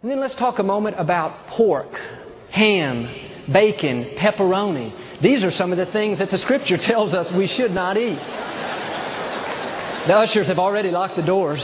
And then let's talk a moment about pork, ham, bacon, pepperoni. These are some of the things that the Scripture tells us we should not eat. The ushers have already locked the doors.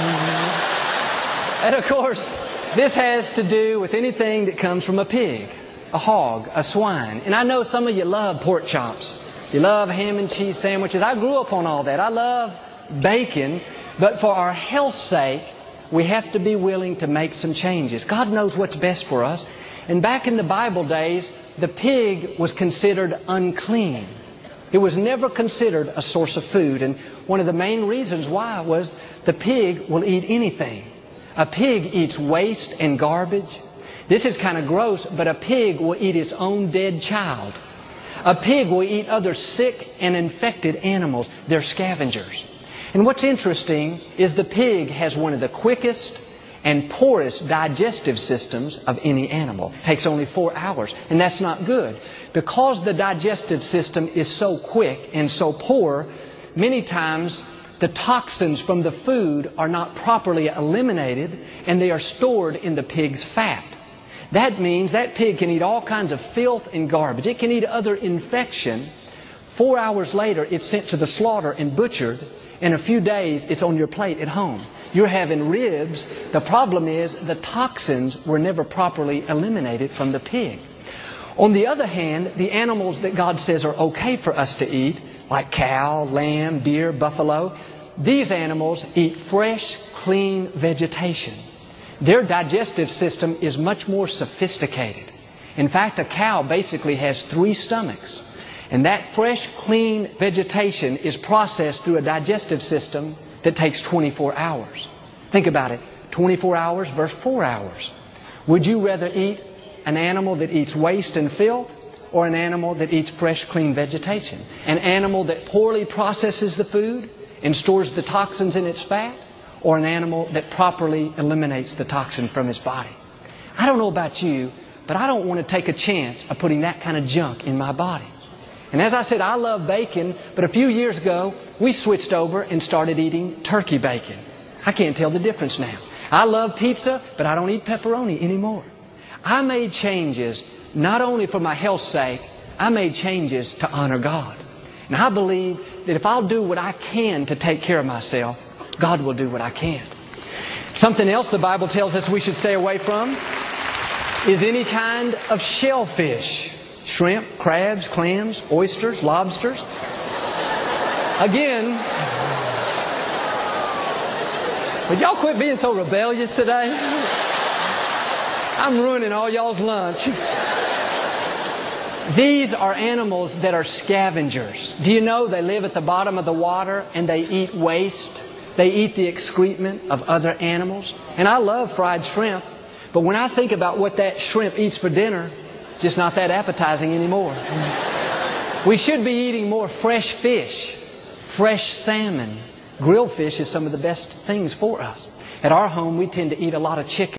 And of course, this has to do with anything that comes from a pig, a hog, a swine. And I know some of you love pork chops. You love ham and cheese sandwiches. I grew up on all that. I love bacon. But for our health's sake, we have to be willing to make some changes. God knows what's best for us. And back in the Bible days, the pig was considered unclean. It was never considered a source of food. And one of the main reasons why was the pig will eat anything. A pig eats waste and garbage. This is kind of gross, but a pig will eat its own dead child. A pig will eat other sick and infected animals. They're scavengers. And what's interesting is the pig has one of the quickest and poorest digestive systems of any animal. It takes only 4 hours, and that's not good. Because the digestive system is so quick and so poor, many times the toxins from the food are not properly eliminated, and they are stored in the pig's fat. That means that pig can eat all kinds of filth and garbage. It can eat other infection. 4 hours later, it's sent to the slaughter and butchered. In a few days, it's on your plate at home. You're having ribs. The problem is the toxins were never properly eliminated from the pig. On the other hand, the animals that God says are okay for us to eat, like cow, lamb, deer, buffalo, these animals eat fresh, clean vegetation. Their digestive system is much more sophisticated. In fact, a cow basically has 3 stomachs. And that fresh, clean vegetation is processed through a digestive system that takes 24 hours. Think about it. 24 hours versus 4 hours. Would you rather eat an animal that eats waste and filth or an animal that eats fresh, clean vegetation? An animal that poorly processes the food and stores the toxins in its fat, or an animal that properly eliminates the toxin from its body? I don't know about you, but I don't want to take a chance of putting that kind of junk in my body. And as I said, I love bacon, but a few years ago, we switched over and started eating turkey bacon. I can't tell the difference now. I love pizza, but I don't eat pepperoni anymore. I made changes not only for my health's sake, I made changes to honor God. And I believe that if I'll do what I can to take care of myself, God will do what I can. Something else the Bible tells us we should stay away from is any kind of shellfish. Shrimp, crabs, clams, oysters, lobsters. Again, would y'all quit being so rebellious today? I'm ruining all y'all's lunch. These are animals that are scavengers. Do you know they live at the bottom of the water and they eat waste? They eat the excrement of other animals. And I love fried shrimp, but when I think about what that shrimp eats for dinner, it's just not that appetizing anymore. We should be eating more fresh fish, fresh salmon. Grilled fish is some of the best things for us. At our home, we tend to eat a lot of chicken.